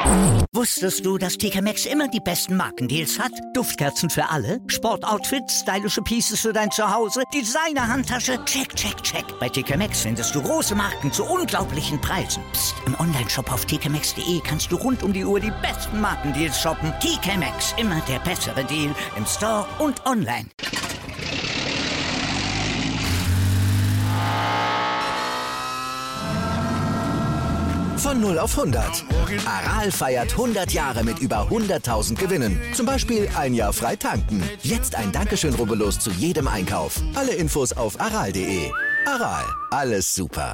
Wusstest du, dass TK Maxx immer die besten Markendeals hat? Duftkerzen für alle, Sportoutfits, stylische Pieces für dein Zuhause, Designer-Handtasche, check, check, check. Bei TK Maxx findest du große Marken zu unglaublichen Preisen. Psst. Im Onlineshop auf tkmaxx.de kannst du rund um die Uhr die besten Markendeals shoppen. TK Maxx, immer der bessere Deal im Store und online. Von 0 auf 100. Aral feiert 100 Jahre mit über 100.000 Gewinnen. Zum Beispiel ein Jahr frei tanken. Jetzt ein Dankeschön, rubbellos zu jedem Einkauf. Alle Infos auf aral.de. Aral, alles super.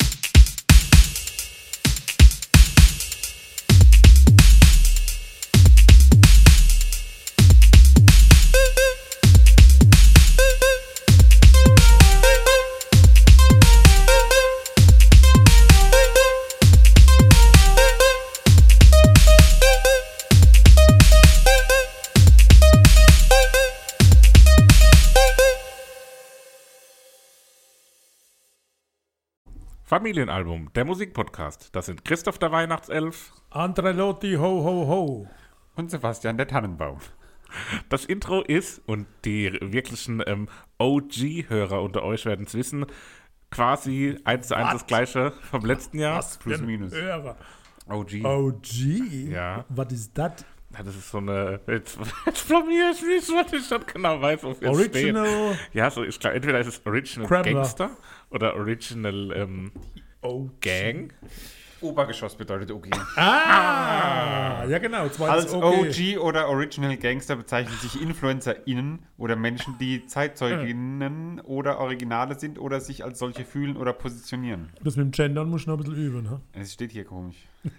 Familienalbum, der Musikpodcast. Das sind Christoph der Weihnachtself, Andre Lotti, ho, ho, ho. Und Sebastian der Tannenbaum. Das Intro ist, und die wirklichen OG-Hörer unter euch werden es wissen, quasi 1:1 das gleiche vom letzten Jahr. Was plus minus. Hörer. OG. OG? Ja. Was ist das? Ja, das ist so eine. Jetzt blamier ich mich, weil ich schon genau weiß, wofür es steht. Original. Ja, so ich glaube, entweder ist es Original Kremler. Gangster oder Original Gang. Obergeschoss bedeutet OG. Ja genau, zweites Als OG oder Original Gangster bezeichnen sich InfluencerInnen oder Menschen, die ZeitzeugInnen oder Originale sind oder sich als solche fühlen oder positionieren. Das mit dem Gendern muss ich noch ein bisschen üben. Ne? Es steht hier komisch.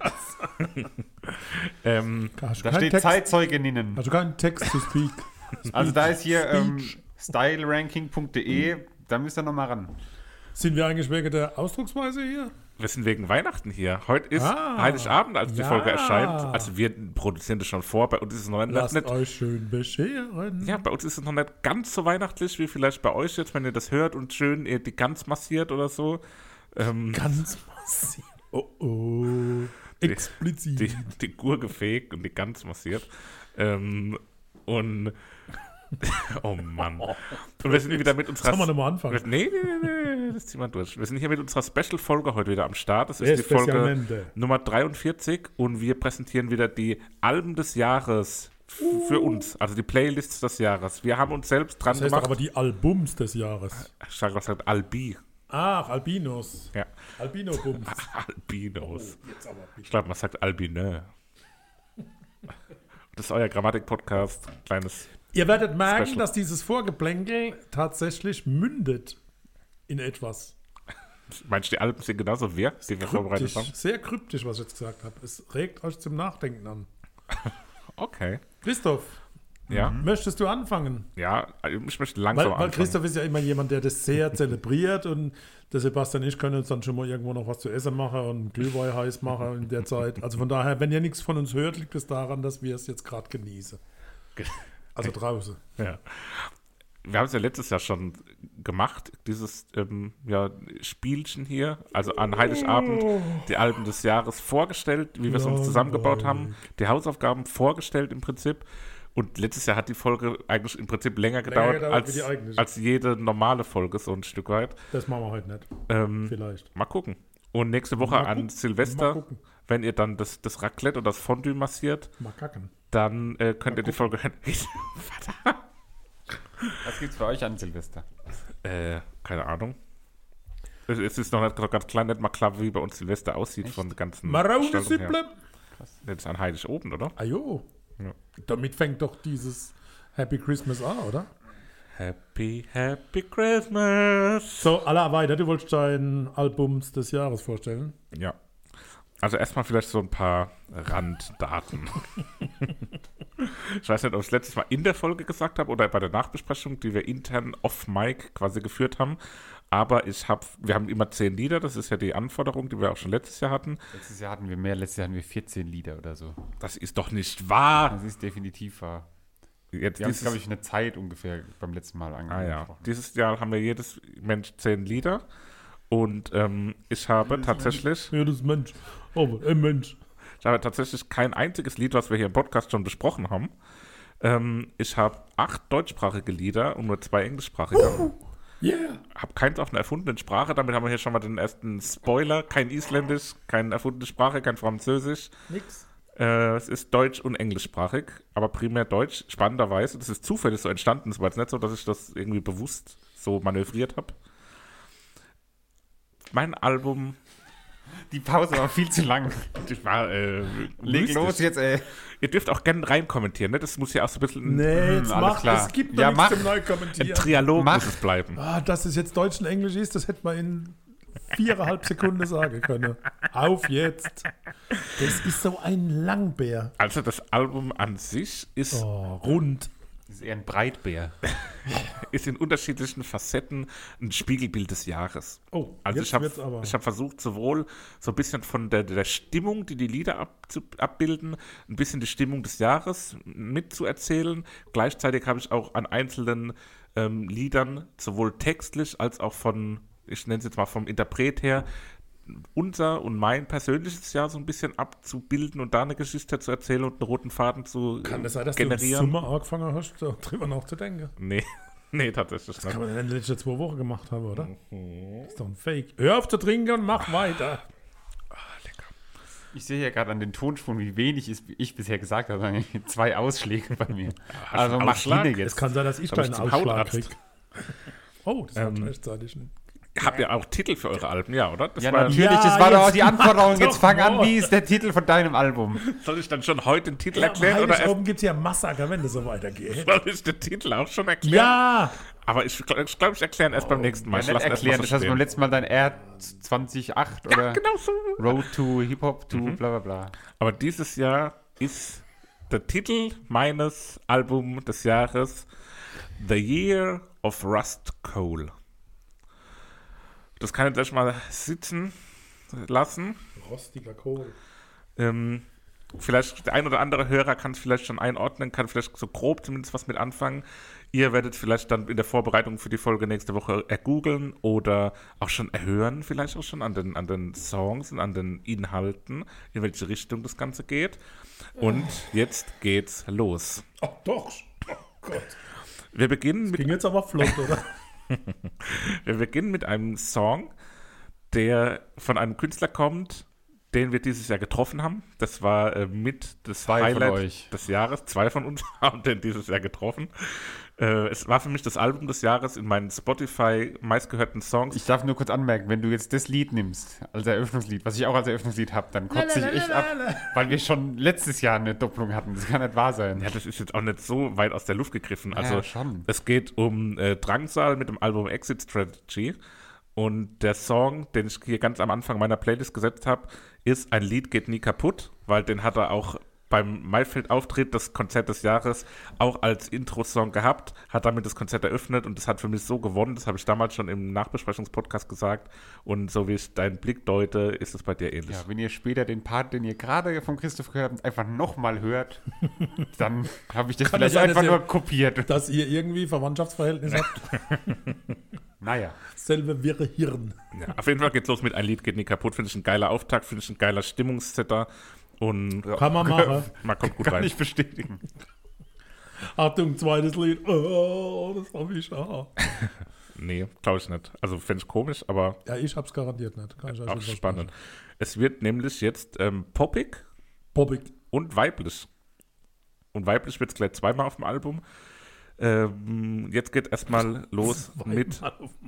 Hast du Da keinen steht Text? ZeitzeugInnen. Hast du keinen Text to speak? Also da ist hier Speech. styleranking.de, da müsst ihr nochmal ran. Sind wir eigentlich wegen der Ausdrucksweise hier? Wir sind wegen Weihnachten hier. Heute ist Ah, Heiligabend, als die ja. Folge erscheint. Also wir produzieren das schon vor. Bei uns ist es noch Lasst nicht. euch schön bescheren. Ja, bei uns ist es noch nicht ganz so weihnachtlich wie vielleicht bei euch jetzt, wenn ihr das hört und schön ihr die Gans massiert oder so. Ganz massiv. Oh. Explizit. Die Gurke fegt und die Gans massiert. Und oh Mann. Und wir sind wieder mit unserer. Sollen wir nochmal anfangen? Nee, das ziehen wir durch. Wir sind hier mit unserer Special-Folge heute wieder am Start. Das ist die Especialmente. Folge Nummer 43 und wir präsentieren wieder die Alben des Jahres für uns, also die Playlists des Jahres. Wir haben uns selbst dran Das heißt doch gemacht. aber die Albums des Jahres. Ich habe gesagt Albi. Ach, Albinos. Ja. Albino-Bums. Albinos. Jetzt aber bitte. Ich glaube, man sagt Albinö. Das ist euer Grammatik-Podcast. Kleines. Ihr werdet merken, Special. dass dieses Vorgeplänkel tatsächlich mündet in etwas. Meinst du, die Alben sind genauso wir, die wir vorbereitet haben? Sehr kryptisch, was ich jetzt gesagt habe. Es regt euch zum Nachdenken an. Okay. Christoph, Ja. möchtest du anfangen? Ja, ich möchte langsam Weil anfangen. Christoph ist ja immer jemand, der das sehr zelebriert und der Sebastian und ich können uns dann schon mal irgendwo noch was zu essen machen und Glühwein heiß machen in der Zeit. Also von daher, wenn ihr nichts von uns hört, liegt es daran, dass wir es jetzt gerade genießen. Also draußen. Ja. Wir haben es ja letztes Jahr schon gemacht, dieses Spielchen hier, also an Heiligabend die Alben des Jahres vorgestellt, wie wir es uns zusammengebaut haben, die Hausaufgaben vorgestellt im Prinzip. Und letztes Jahr hat die Folge eigentlich im Prinzip länger gedauert wie die eigentliche. als jede normale Folge, so ein Stück weit. Das machen wir heute nicht. Vielleicht. Mal gucken. Und nächste Woche Mal an gucken. Mal Silvester, gucken. wenn ihr dann das Raclette oder das Fondue massiert, Mal kacken. dann könnt ihr die Folge hören. Was gibt's für euch an Silvester? Keine Ahnung. Es ist noch nicht ganz klar, nicht mal klar, wie bei uns Silvester aussieht von der ganzen Marone Gestaltung her. Sipple. Das ist an Heiligabend, oder? Ah jo. Ja. Damit fängt doch dieses Happy Christmas an, oder? Happy, happy Christmas. So, aller weiter. Du wolltest dein Albums des Jahres vorstellen. Ja. Also erstmal vielleicht so ein paar Randdaten. Ich weiß nicht, ob ich es letztes Mal in der Folge gesagt habe oder bei der Nachbesprechung, die wir intern off-Mic quasi geführt haben. Aber wir haben immer 10 Lieder, das ist ja die Anforderung, die wir auch schon letztes Jahr hatten. Letztes Jahr hatten wir mehr, letztes Jahr hatten wir 14 Lieder oder so. Das ist doch nicht wahr. Das ist definitiv wahr. Jetzt Wir haben es, glaube ich, eine Zeit ungefähr beim letzten Mal angesprochen. ja. Dieses Jahr haben wir jedes Mensch 10 Lieder. Und ich habe tatsächlich Ja, das ist Mensch. Aber ein Mensch. Ich habe tatsächlich kein einziges Lied, was wir hier im Podcast schon besprochen haben. Ich habe 8 deutschsprachige Lieder und nur 2 englischsprachige. Yeah. Habe keins auf einer erfundenen Sprache. Damit haben wir hier schon mal den ersten Spoiler. Kein Isländisch, keine erfundene Sprache, kein Französisch. Nix. Es ist deutsch- und englischsprachig, aber primär deutsch. Spannenderweise, das ist zufällig so entstanden. Es war jetzt nicht so, dass ich das irgendwie bewusst so manövriert habe. Mein Album... Die Pause war viel zu lang. Das war, Leg mystisch. los jetzt, ey. Ihr dürft auch gerne rein kommentieren, ne? Das muss ja auch so ein bisschen Nee, jetzt alles mach, klar. es gibt Ja, noch mach. nichts zum ein Neukommentieren. Trialog Mach. muss es bleiben. Dass es jetzt Deutsch und Englisch ist, das hätte man in 4,5 Sekunden sagen können. Auf jetzt. Das ist so ein Langbär. Also das Album an sich ist, Rund. Das ist eher ein Breitbär. ist in unterschiedlichen Facetten ein Spiegelbild des Jahres. Oh, Also jetzt ich wird's aber. habe versucht, sowohl so ein bisschen von der Stimmung, die Lieder abbilden, ein bisschen die Stimmung des Jahres mitzuerzählen. Gleichzeitig habe ich auch an einzelnen Liedern, sowohl textlich als auch ich nenne es jetzt mal vom Interpret her, unser und mein persönliches Jahr so ein bisschen abzubilden und da eine Geschichte zu erzählen und einen roten Faden zu Kann das sein, dass generieren. du im Sommer angefangen hast, darüber nachzudenken? Nee, tatsächlich Das nicht. kann man in den letzten 2 Wochen gemacht haben, oder? Das ist doch ein Fake. Hör auf zu trinken und mach weiter. Ich sehe ja gerade an den Tonspuren, wie wenig ich bisher gesagt habe. 2 Ausschläge bei mir. Also einen mach Ausschlag? hin Es jetzt. kann sein, dass ich Soll ich deinen zum Ausschlag Hautarzt? krieg. Oh, das war gleichzeitig ein... Habt ihr auch Titel für eure Alben, ja, oder? Das Ja, war, natürlich. Ja, das war doch auch jetzt die Anforderung. mach Jetzt doch fang an, mal. wie ist der Titel von deinem Album? Soll ich dann schon heute den Titel Ja, erklären oder erst, oben gibt es ja Massaker, wenn das so weitergeht. soll ich den Titel auch schon erklären? Ja! Aber ich glaube, ich erkläre erst beim nächsten Mal. Ja, Ich nicht lasse erst mal erklären. so Das hast du beim stehen. letzten Mal dein R208 oder Genau so. Road to Hip-Hop to bla bla bla. Aber dieses Jahr ist der Titel meines Albums des Jahres The Year of Rust Coal. Das kann ich euch mal sitzen lassen. Rostiger Kohl. Vielleicht der ein oder andere Hörer kann es vielleicht schon einordnen, kann vielleicht so grob zumindest was mit anfangen. Ihr werdet vielleicht dann in der Vorbereitung für die Folge nächste Woche ergoogeln oder auch schon erhören, vielleicht auch schon an den Songs und an den Inhalten, in welche Richtung das Ganze geht. Und jetzt geht's los. Ach doch. Oh Gott. Wir beginnen Ging jetzt aber flott, oder? mit einem Song, der von einem Künstler kommt, den wir dieses Jahr getroffen haben. Das war mit das 2 von Highlight euch. des Jahres. 2 von uns haben den dieses Jahr getroffen. Es war für mich das Album des Jahres in meinen Spotify meistgehörten Songs. Ich darf nur kurz anmerken, wenn du jetzt das Lied nimmst, als Eröffnungslied, was ich auch als Eröffnungslied habe, dann kotze ich echt ab, weil wir schon letztes Jahr eine Doppelung hatten. Das kann nicht wahr sein. Ja, das ist jetzt auch nicht so weit aus der Luft gegriffen. Also Ja, schon. es geht um Drangsal mit dem Album Exit Strategy. Und der Song, den ich hier ganz am Anfang meiner Playlist gesetzt habe, ist Ein Lied geht nie kaputt, weil den hat er auch beim Maifeld-Auftritt des Konzert des Jahres auch als Intro-Song gehabt, hat damit das Konzert eröffnet und das hat für mich so gewonnen, das habe ich damals schon im Nachbesprechungspodcast gesagt und so wie ich deinen Blick deute, ist es bei dir ähnlich. Ja, wenn ihr später den Part, den ihr gerade von Christoph gehört habt, einfach nochmal hört, dann habe ich das Kann vielleicht das sein, einfach dass nur ihr- kopiert. Dass ihr irgendwie Verwandtschaftsverhältnis habt. Naja. Selbe wirre Hirn. Ja, auf jeden Fall geht's los mit Ein Lied geht nie kaputt, finde ich ein geiler Auftakt, finde ich ein geiler Stimmungssetter und Kann man machen. man kommt gut Kann rein. ich bestätigen. Achtung, zweites Lied. Oh, das hab ich auch. Nee, glaube ich nicht. Also fände ich komisch, aber Ja, ich hab's garantiert nicht. Kann ich euch auch nicht spannend. Es wird nämlich jetzt poppig versprechen. Bobbig. und weiblich. Und weiblich wird es gleich 2-mal auf dem Album. Jetzt geht erstmal los mit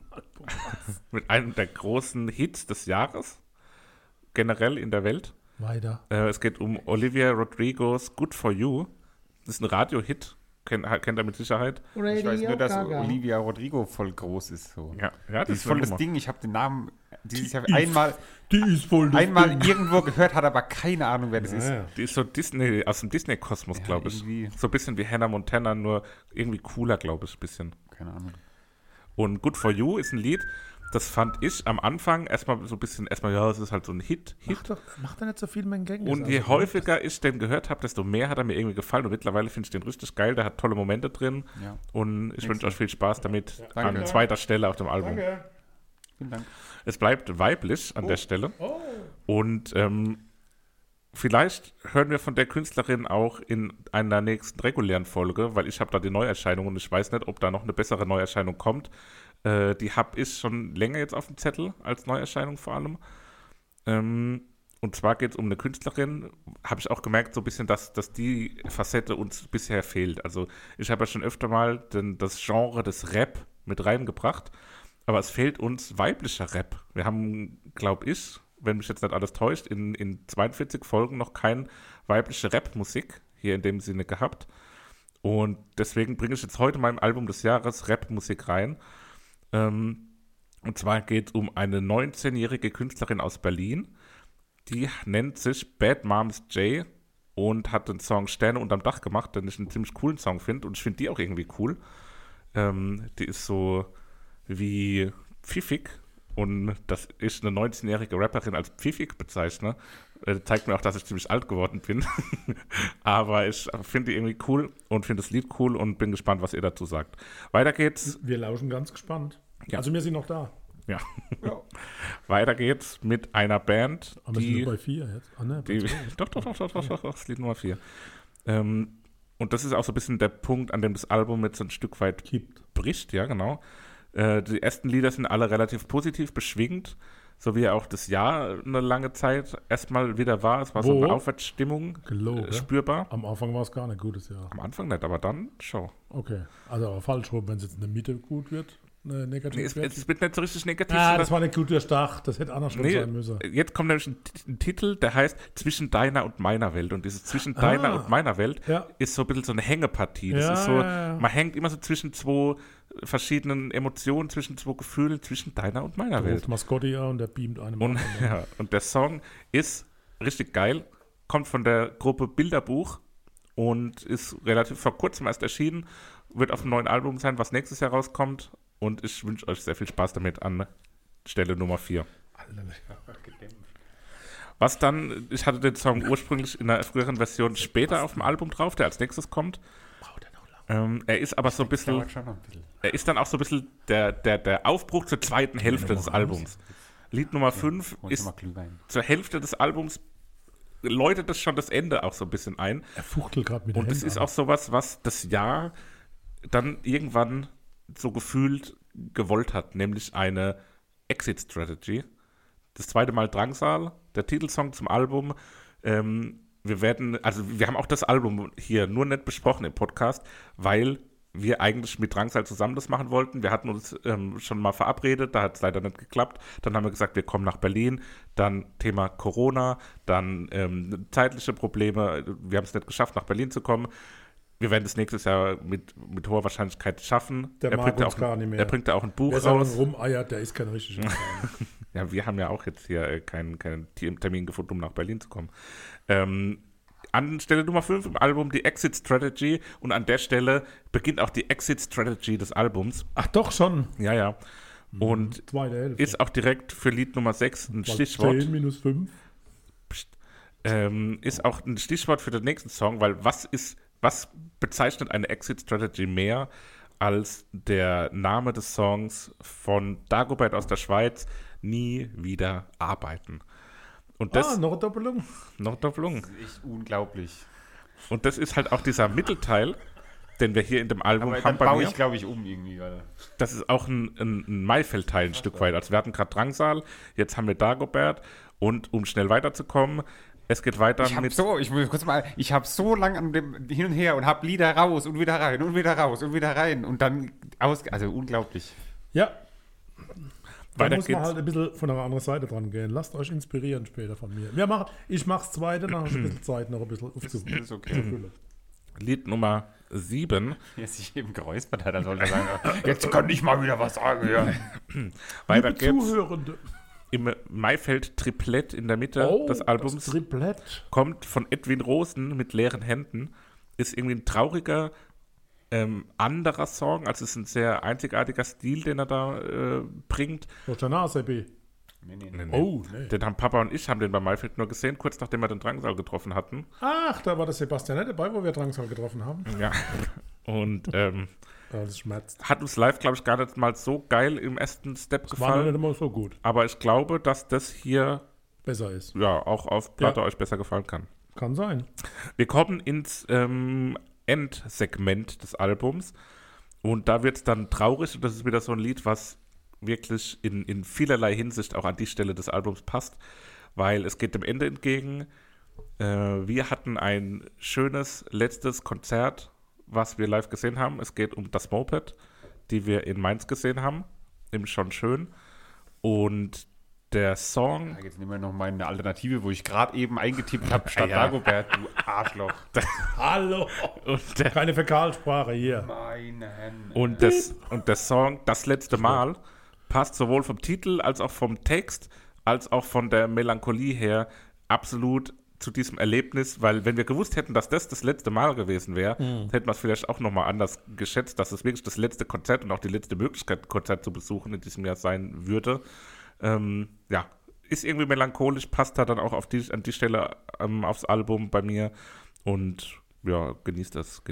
einem der großen Hits des Jahres, generell in der Welt. Weiter. Es geht um Olivia Rodrigos Good For You. Das ist ein Radio-Hit, kennt er mit Sicherheit. Ich weiß nur, dass Olivia Rodrigo voll groß ist. So. Ja, Die ist voll das Ding. Ich habe den Namen dieses Jahr einmal Die ist voll das Ding. irgendwo gehört, hat aber keine Ahnung, wer das ist. Ja. Die ist so Disney, aus dem Disney-Kosmos, Ja, glaube ich. irgendwie. So ein bisschen wie Hannah Montana, nur irgendwie cooler, glaube ich, ein bisschen. Keine Ahnung. Und Good For You ist ein Lied, das fand ich am Anfang erstmal so ein bisschen, ja, es ist halt so ein Hit. Macht er nicht so viel mit dem Gang. Und je häufiger ich den gehört habe, desto mehr hat er mir irgendwie gefallen. Und mittlerweile finde ich den richtig geil, der hat tolle Momente drin. Ja. Und ich wünsche euch viel Spaß damit Danke. an zweiter Stelle auf dem Album. Vielen Dank. Es bleibt weiblich an der Stelle. Und vielleicht hören wir von der Künstlerin auch in einer nächsten regulären Folge, weil ich habe da die Neuerscheinung und ich weiß nicht, ob da noch eine bessere Neuerscheinung kommt. Die habe ich schon länger jetzt auf dem Zettel, als Neuerscheinung vor allem. Und zwar geht es um eine Künstlerin, habe ich auch gemerkt, so ein bisschen, dass die Facette uns bisher fehlt. Also ich habe ja schon öfter mal das Genre des Rap mit reingebracht, aber es fehlt uns weiblicher Rap. Wir haben, glaube ich, wenn mich jetzt nicht alles täuscht, in 42 Folgen noch keine weibliche Rap-Musik hier in dem Sinne gehabt. Und deswegen bringe ich jetzt heute meinem Album des Jahres Rap-Musik rein. Und zwar geht es um eine 19-jährige Künstlerin aus Berlin. Die nennt sich Bad Moms J und hat den Song Sterne unterm Dach gemacht, den ich einen ziemlich coolen Song finde. Und ich finde die auch irgendwie cool. Die ist so wie pfiffig. Und dass ich eine 19-jährige Rapperin als pfiffig bezeichne, zeigt mir auch, dass ich ziemlich alt geworden bin. Aber ich finde die irgendwie cool und finde das Lied cool und bin gespannt, was ihr dazu sagt. Weiter geht's. Wir lauschen ganz gespannt. Ja. Also wir sind noch da. Ja. Weiter geht's mit einer Band, Aber wir sind nur bei 4 jetzt. Ah, ne, bei 2. Doch, das Lied Nummer 4. Und das ist auch so ein bisschen der Punkt, an dem das Album jetzt so ein Stück weit Kippt. bricht, ja, genau. Die ersten Lieder sind alle relativ positiv beschwingt, so wie auch das Jahr eine lange Zeit erstmal wieder war. Es war so eine Aufwärtsstimmung spürbar. Am Anfang war es gar nicht gutes Jahr. Am Anfang nicht, aber dann schon. Okay, also aber falsch rum, wenn es jetzt in der Mitte gut wird, negativ wird. Es wird nicht so richtig negativ. Das war nicht gut durchdacht, das hätte andersrum sein müssen. Jetzt kommt nämlich ein Titel, der heißt Zwischen deiner und meiner Welt. Und dieses Zwischen deiner und meiner Welt ist so ein bisschen so eine Hängepartie. Das ist so, man hängt immer so zwischen zwei verschiedenen Emotionen, zwischen zwei Gefühlen, zwischen deiner und meiner Welt. Mascotti und der beamt einem. Und der Song ist richtig geil, kommt von der Gruppe Bilderbuch und ist relativ vor kurzem erst erschienen, wird auf dem neuen Album sein, was nächstes Jahr rauskommt. Und ich wünsche euch sehr viel Spaß damit an Stelle Nummer 4. Was dann, ich hatte den Song ursprünglich in einer früheren Version später auf dem Album drauf, der als nächstes kommt. Er ist aber so ein bisschen, er ist dann auch so ein bisschen der Aufbruch zur zweiten Hälfte des Albums. Lied Nummer 5 ist zur Hälfte des Albums, läutet das schon das Ende auch so ein bisschen ein. Er fuchtelt gerade mit der Und das ist auch sowas, was das Jahr dann irgendwann so gefühlt gewollt hat, nämlich eine Exit-Strategy. Das zweite Mal Drangsal, der Titelsong zum Album. Wir haben auch das Album hier nur nicht besprochen im Podcast, weil wir eigentlich mit Drangsal zusammen das machen wollten. Wir hatten uns schon mal verabredet, da hat es leider nicht geklappt. Dann haben wir gesagt, wir kommen nach Berlin. Dann Thema Corona, dann zeitliche Probleme. Wir haben es nicht geschafft, nach Berlin zu kommen. Wir werden es nächstes Jahr mit hoher Wahrscheinlichkeit schaffen. Der mag uns gar nicht mehr. Er bringt ja auch ein Buch raus. Wer rumeiert, der ist kein richtiger. Ja, wir haben ja auch jetzt hier keinen Termin gefunden, um nach Berlin zu kommen. An Stelle Nummer 5 im Album die Exit Strategy und an der Stelle beginnt auch die Exit Strategy des Albums. Ach doch, schon? Ja. Und ist auch direkt für Lied Nummer 6 ein Stichwort. 10 minus 5. Ist auch ein Stichwort für den nächsten Song, weil was bezeichnet eine Exit Strategy mehr als der Name des Songs von Dagobert aus der Schweiz, Nie wieder arbeiten. Und das, noch eine Doppelung? Noch eine Doppelung. Das ist echt unglaublich. Und das ist halt auch dieser Mittelteil, den wir hier in dem Album aber haben. Dann baue ich, glaube ich, um irgendwie. Oder? Das ist auch ein Maifeld-Teil ein Stück weit. Also wir hatten gerade Drangsal, jetzt haben wir Dagobert und um schnell weiterzukommen, es geht weiter ich habe so lange an dem hin und her und habe Lieder raus und wieder rein und wieder raus und wieder rein und dann also unglaublich. Ja. Da Weiter muss man halt ein bisschen von einer anderen Seite dran gehen. Lasst euch inspirieren später von mir. Ich mache das zweite, dann habe ich ein bisschen Zeit, noch ein bisschen aufzufüllen. Okay. Lied Nummer 7. Jetzt sich eben geräuspert hat, dann soll er sagen, jetzt kann ich mal wieder was sagen. Ja. Weiter geht's. Zuhörende. Im Maifeld Triplett in der Mitte des Albums. Das Triplett. Kommt von Edwin Rosen mit leeren Händen. Ist irgendwie ein trauriger, anderer Song. Also es ist ein sehr einzigartiger Stil, den er da bringt. Nee. Oh, nee. Den haben Papa und ich haben den bei Maifeld nur gesehen, kurz nachdem wir den Drangsal getroffen hatten. Ach, da war der Sebastian nicht dabei, wo wir Drangsal getroffen haben. Ja. Und das schmerzt. hat uns live, glaube ich, gar nicht mal so geil im ersten Step Das war gefallen. nicht immer so gut. Aber ich glaube, dass das hier besser ist. Ja, auch auf Platte euch besser gefallen kann. Kann sein. Wir kommen ins Endsegment des Albums und da wird es dann traurig und das ist wieder so ein Lied, was wirklich in vielerlei Hinsicht auch an die Stelle des Albums passt, weil es geht dem Ende entgegen. Wir hatten ein schönes letztes Konzert, was wir live gesehen haben. Es geht um das Moped, die wir in Mainz gesehen haben, im Schon Schön. Und der Song... Jetzt nehmen wir noch mal eine Alternative, wo ich gerade eben eingetippt habe, statt Dagobert, du Arschloch. Hallo! Keine Fäkalsprache hier. Meine Hände. Und der Song Das letzte Mal passt sowohl vom Titel als auch vom Text, als auch von der Melancholie her absolut zu diesem Erlebnis, weil wenn wir gewusst hätten, dass das letzte Mal gewesen wäre, hätten wir es vielleicht auch nochmal anders geschätzt, dass es wirklich das letzte Konzert und auch die letzte Möglichkeit, ein Konzert zu besuchen in diesem Jahr sein würde. Ja, ist irgendwie melancholisch, passt da dann auch an die Stelle aufs Album bei mir und ja, genießt das.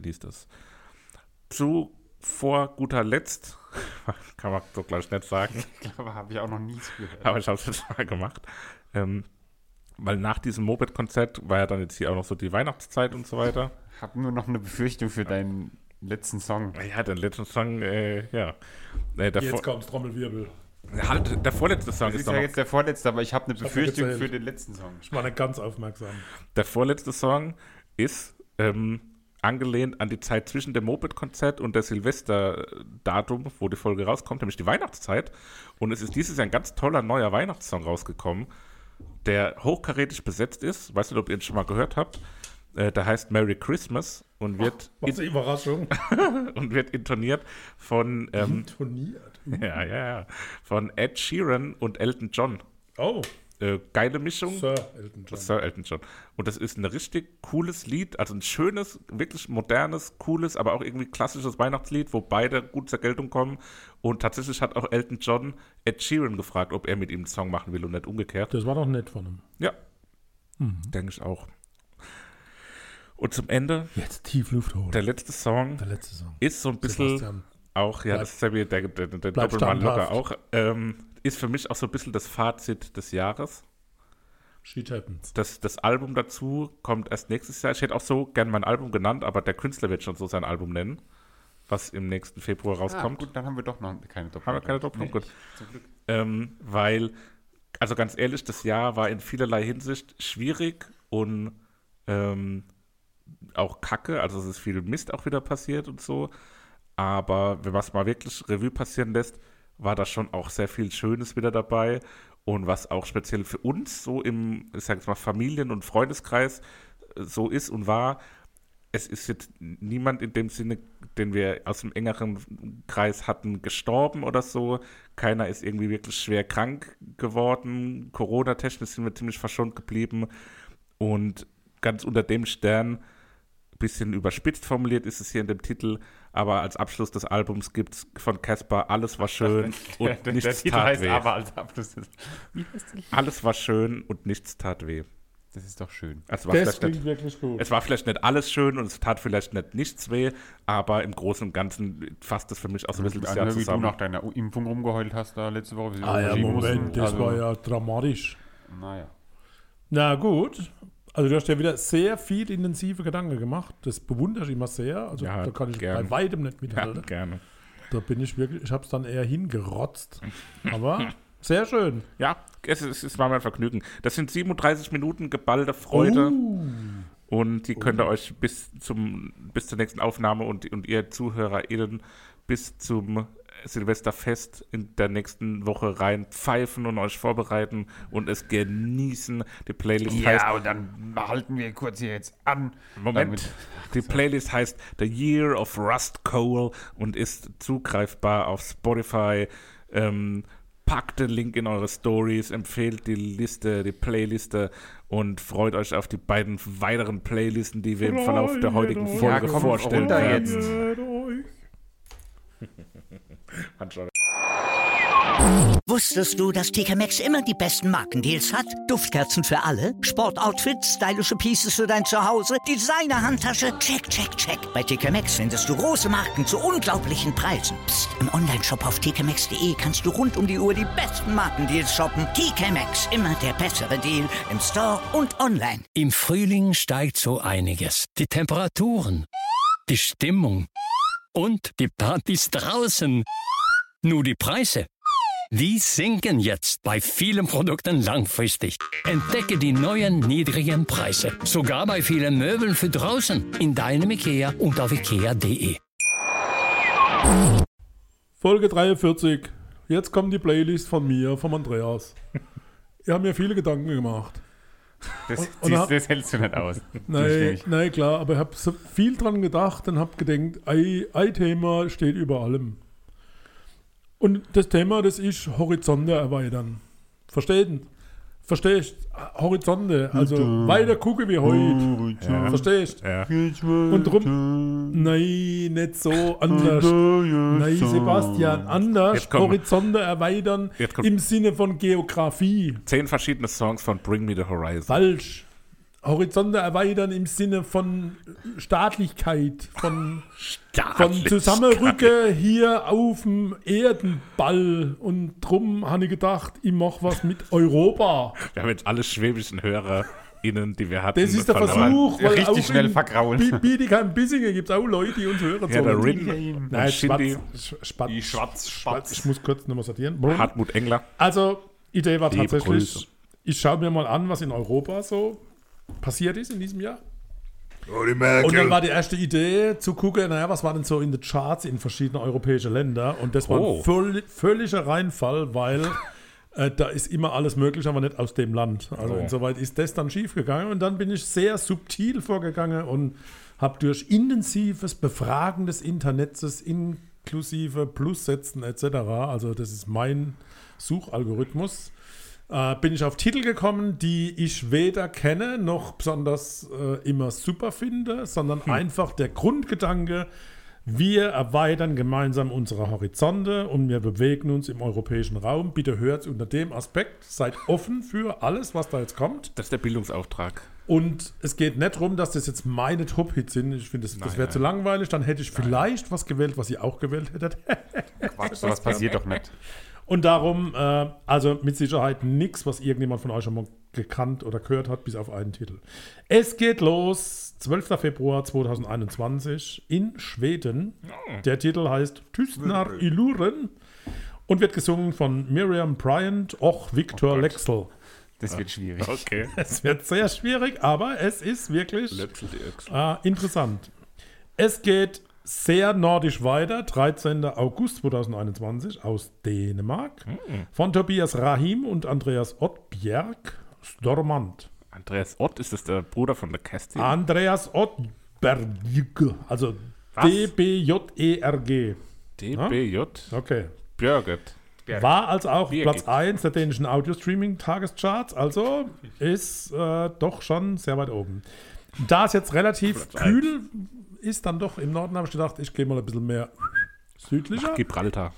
Vor guter Letzt, kann man so gleich nicht sagen. Ich glaube, habe ich auch noch nie gehört. Aber ich habe es jetzt mal gemacht. Weil nach diesem Moped-Konzert war ja dann jetzt hier auch noch so die Weihnachtszeit und so weiter. Ich habe nur noch eine Befürchtung für deinen letzten Song. Ja, den letzten Song, ja. Jetzt kommt's, Trommelwirbel. Halt, der vorletzte Song Das ist ist ja noch. jetzt der vorletzte, aber ich habe eine Befürchtung gezählt. für den letzten Song. Ich war nicht ganz aufmerksam. Der vorletzte Song ist angelehnt an die Zeit zwischen dem Moped-Konzert und der Silvester-Datum, wo die Folge rauskommt, nämlich die Weihnachtszeit. Und es ist dieses Jahr ein ganz toller neuer Weihnachtssong rausgekommen, der hochkarätig besetzt ist. Weißt du, ob ihr ihn schon mal gehört habt? Der heißt Merry Christmas und wird, Was eine Überraschung. und wird intoniert von Intoniert. ja, von Ed Sheeran und Elton John. Oh, Geile Mischung. Sir Elton John. Sir Elton John. Und das ist ein richtig cooles Lied, also ein schönes, wirklich modernes, cooles, aber auch irgendwie klassisches Weihnachtslied, wo beide gut zur Geltung kommen. Und tatsächlich hat auch Elton John Ed Sheeran gefragt, ob er mit ihm einen Song machen will und nicht umgekehrt. Das war doch nett von ihm. Ja, denke ich auch. Und zum Ende, Jetzt tief Luft holen. der letzte Song Der letzte Song. ist so ein bisschen Sebastian. auch, ja, das ist ja wieder der Doppelmann locker auch, ist für mich auch so ein bisschen das Fazit des Jahres. Shit happens. Das Album dazu kommt erst nächstes Jahr. Ich hätte auch so gern mein Album genannt, aber der Künstler wird schon so sein Album nennen, was im nächsten Februar rauskommt. Gut, dann haben wir doch noch keine Doppelung. Haben wir keine Doppelung? Nee, Gut. zum Glück. Weil, also ganz ehrlich, das Jahr war in vielerlei Hinsicht schwierig und auch kacke. Also es ist viel Mist auch wieder passiert und so. Aber wenn man es mal wirklich Revue passieren lässt, war da schon auch sehr viel Schönes wieder dabei. Und was auch speziell für uns so im, ich sag jetzt mal, Familien- und Freundeskreis so ist und war, es ist jetzt niemand in dem Sinne, den wir aus dem engeren Kreis hatten, gestorben oder so. Keiner ist irgendwie wirklich schwer krank geworden. Corona-technisch sind wir ziemlich verschont geblieben. Und ganz unter dem Stern, bisschen überspitzt formuliert ist es hier in dem Titel, aber als Abschluss des Albums gibt es von Casper Alles war schön und nichts Titel tat heißt weh. aber als Abschluss. Wie heißt der? Alles war schön und nichts tat weh. Das ist doch schön. Also war Das vielleicht klingt nicht, wirklich gut. es war vielleicht nicht alles schön und es tat vielleicht nicht nichts weh, aber im Großen und Ganzen fasst es für mich auch so ein bisschen das Jahr Wie du zusammen. nach deiner Impfung rumgeheult hast da letzte Woche. wie sie Ah ja, verschieben Moment, mussten. das Also, war ja dramatisch. Naja. Na gut. Also du hast ja wieder sehr viel intensive Gedanken gemacht. Das bewundere ich immer sehr. Also Ja, da kann ich gern. bei weitem nicht Ja, mithalten. gerne. Da bin ich wirklich, ich habe es dann eher hingerotzt. Aber sehr schön. Ja, es war mein Vergnügen. Das sind 37 Minuten geballte Freude. Und die könnt ihr euch bis zur nächsten Aufnahme und ihr ZuhörerInnen bis zum Silvesterfest in der nächsten Woche rein pfeifen und euch vorbereiten und es genießen. Die Playlist heißt... Ja, und dann halten wir kurz hier jetzt an. Moment, die Playlist heißt The Year of Rust Coal und ist zugreifbar auf Spotify. Packt den Link in eure Stories, empfehlt die Playliste und freut euch auf die beiden weiteren Playlisten, die wir im Verlauf der heutigen Folge komm, vorstellen runter werden. jetzt. Wusstest du, dass TK Maxx immer die besten Markendeals hat? Duftkerzen für alle, Sportoutfits, stylische Pieces für dein Zuhause, Designer-Handtasche, check, check, check. Bei TK Maxx findest du große Marken zu unglaublichen Preisen. Psst. Im Onlineshop auf tkmaxx.de kannst du rund um die Uhr die besten Markendeals shoppen. TK Maxx, immer der bessere Deal im Store und online. Im Frühling steigt so einiges. Die Temperaturen, die Stimmung und die Partys draußen. Nur die Preise, die sinken jetzt bei vielen Produkten langfristig. Entdecke die neuen niedrigen Preise. Sogar bei vielen Möbeln für draußen. In deinem IKEA und auf ikea.de. Folge 43. Jetzt kommt die Playlist von mir, vom Andreas. Ich habe mir viele Gedanken gemacht. Das hältst du nicht aus. Nein, klar, aber ich habe so viel dran gedacht und habe gedacht, ein Thema steht über allem. Und das Thema, das ist Horizonte erweitern. Verstehst? Horizonte, also weiter gucken wie heute. Ja. Verstehst? Ja. Und drum, nein, nicht so anders. Nein, Sebastian, anders. Horizonte erweitern im Sinne von Geografie. 10 verschiedene Songs von Bring Me the Horizon. Falsch. Horizonte erweitern im Sinne von Staatlichkeit, von Zusammenrücken hier auf dem Erdenball. Und drum habe ich gedacht, ich mache was mit Europa. Wir haben jetzt alle schwäbischen HörerInnen, die wir hatten. Das ist der Versuch, weil richtig schnell vergraulen. Bietigheim-Bissingen gibt es auch Leute, die uns hören. Ja, der Rin. Nein, Spatz. Ich muss kurz nochmal sortieren. Hartmut Engler. Also, Idee war Liebe tatsächlich, Grüße. ich schaue mir mal an, was in Europa so passiert ist in diesem Jahr. Und dann war die erste Idee zu gucken, naja, was war denn so in den Charts in verschiedenen europäischen Ländern. Und das war ein völliger Reinfall, weil da ist immer alles möglich, aber nicht aus dem Land. Also insoweit ist das dann schief gegangen. Und dann bin ich sehr subtil vorgegangen und habe durch intensives Befragen des Internets inklusive Plussätzen etc., also das ist mein Suchalgorithmus, bin ich auf Titel gekommen, die ich weder kenne noch besonders immer super finde, sondern einfach der Grundgedanke, wir erweitern gemeinsam unsere Horizonte und wir bewegen uns im europäischen Raum. Bitte hört unter dem Aspekt, seid offen für alles, was da jetzt kommt. Das ist der Bildungsauftrag. Und es geht nicht darum, dass das jetzt meine Top-Hits sind. Ich finde, das wäre zu langweilig. Dann hätte ich vielleicht was gewählt, was ihr auch gewählt hättet. Quatsch, sowas passiert doch nicht. Und darum, also mit Sicherheit nichts, was irgendjemand von euch schon mal gekannt oder gehört hat, bis auf einen Titel. Es geht los, 12. Februar 2021 in Schweden. Der Titel heißt Tystnar i luren und wird gesungen von Miriam Bryant och Victor Lexel. Das wird schwierig. Okay. Es wird sehr schwierig, aber es ist wirklich interessant. Es geht sehr nordisch weiter, 13. August 2021 aus Dänemark, von Tobias Rahim und Andreas Oddbjerg, Stormant. Andreas Ott, ist das der Bruder von der Kästin? Andreas Oddbjerg, also D-B-J-E-R-G. D-B-J? Okay. Björget. War also auch Platz 1 der dänischen Audio-Streaming-Tagescharts, also ist doch schon sehr weit oben. Da es jetzt relativ kühl ist, dann doch im Norden, habe ich gedacht, ich gehe mal ein bisschen mehr südlicher. Gibraltar.